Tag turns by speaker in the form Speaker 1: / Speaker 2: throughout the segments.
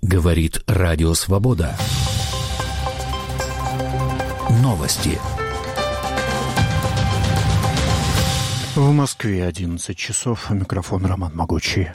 Speaker 1: Говорит Радио Свобода. Новости.
Speaker 2: В Москве 11 часов. Микрофон Роман Могучий.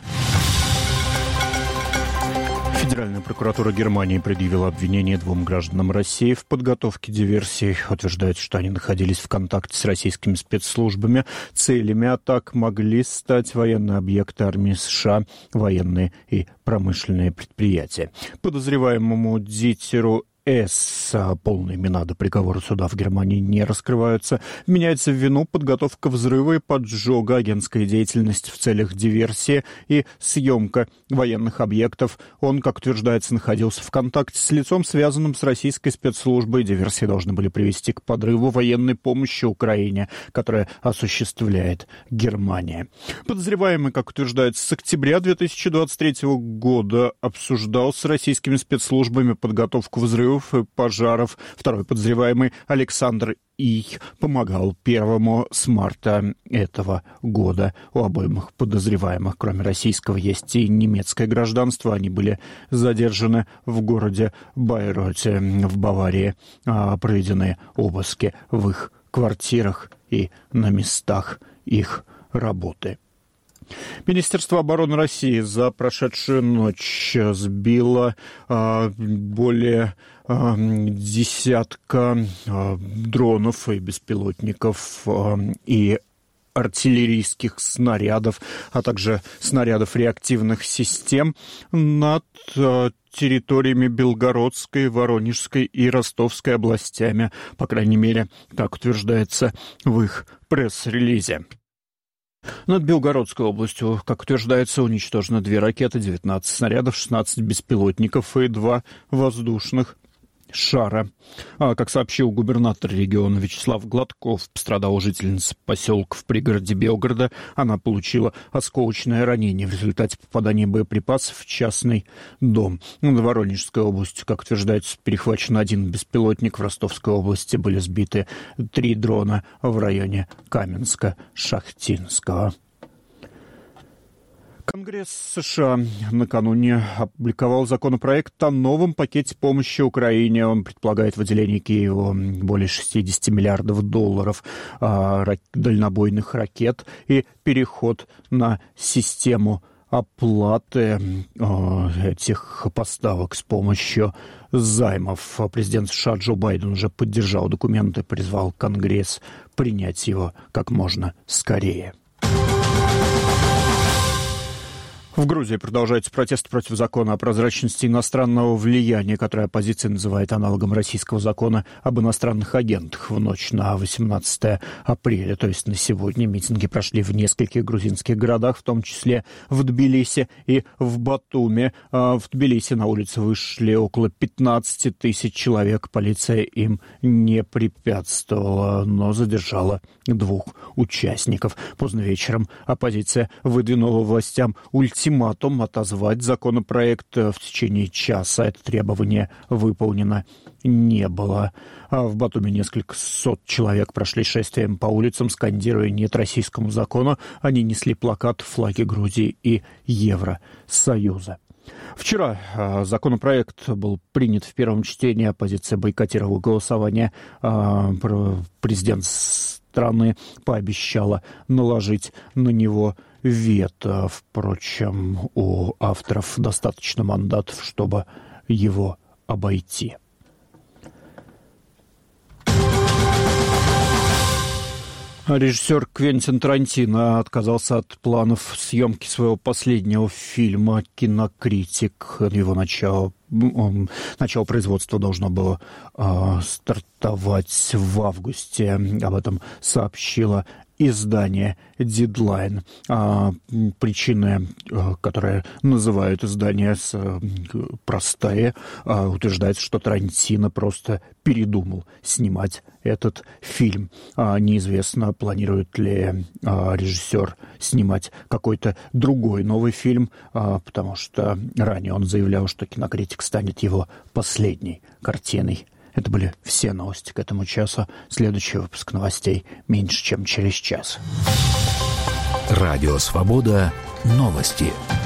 Speaker 2: Федеральная прокуратура Германии предъявила обвинение двум гражданам России в подготовке диверсий. Утверждает, что они находились в контакте с российскими спецслужбами. Целями атак могли стать военные объекты армии США, военные и промышленные предприятия. Подозреваемому Дитеру С. Полные имена до приговора суда в Германии не раскрываются. Вменяется в вину подготовка взрыва и поджога, агентская деятельность в целях диверсии и съемка военных объектов. Он, как утверждается, находился в контакте с лицом, связанным с российской спецслужбой. Диверсии должны были привести к подрыву военной помощи Украине, которая осуществляет Германия. Подозреваемый, как утверждается, с октября 2023 года обсуждал с российскими спецслужбами подготовку взрыва и пожаров. Второй подозреваемый Александр И. помогал первому с марта этого года. У обоих подозреваемых, кроме российского, есть и немецкое гражданство. Они были задержаны в городе Байройте в Баварии. Проведены обыски в их квартирах и на местах их работы. Министерство обороны России за прошедшую ночь сбило более десятка дронов и беспилотников и артиллерийских снарядов, а также снарядов реактивных систем над территориями Белгородской, Воронежской и Ростовской областями, по крайней мере, так утверждается в их пресс-релизе. Над Белгородской областью, как утверждается, уничтожено 2 ракеты, 19 снарядов, 16 беспилотников и 2 воздушных шара. Как сообщил губернатор региона Вячеслав Гладков, пострадала жительница поселка в пригороде Белгорода. Она получила осколочное ранение в результате попадания боеприпасов в частный дом. В Воронежской области, как утверждается, перехвачен 1 беспилотник. В Ростовской области были сбиты 3 дрона в районе Каменска-Шахтинского. Конгресс США накануне опубликовал законопроект о новом пакете помощи Украине. Он предполагает выделение Киеву более $60 миллиардов дальнобойных ракет и переход на систему оплаты этих поставок с помощью займов. Президент США Джо Байден уже поддержал документ и призвал Конгресс принять его как можно скорее. В Грузии продолжаются протесты против закона о прозрачности иностранного влияния, который оппозиция называет аналогом российского закона об иностранных агентах. В ночь на 18 апреля, то есть на сегодня, митинги прошли в нескольких грузинских городах, в том числе в Тбилиси и в Батуми. В Тбилиси на улице вышли около 15 тысяч человек. Полиция им не препятствовала, но задержала 2 участников. Поздно вечером оппозиция выдвинула властям ультиматум отозвать законопроект в течение часа. Это требование выполнено не было. В Батуми несколько сот человек прошли шествием по улицам, скандируя «нет российскому закону». Они несли плакаты, флаги Грузии и Евросоюза. Вчера законопроект был принят в первом чтении. Оппозиция бойкотировала голосование. Президент страны пообещала наложить на него вето. Впрочем, у авторов достаточно мандатов, чтобы его обойти. Режиссер Квентин Тарантино отказался от планов съемки своего последнего фильма «Кинокритик». Его начало производства должно было стартовать в августе. Об этом сообщило издание Deadline. Причины, которые называют издание, простые. Утверждается, что Тарантино просто передумал снимать этот фильм. Неизвестно, планирует ли режиссер снимать какой-то другой новый фильм, потому что ранее он заявлял, что «Кинокритик» станет его последней картиной. Это были все новости к этому часу. Следующий выпуск новостей меньше, чем через час.
Speaker 1: Радио «Свобода». Новости.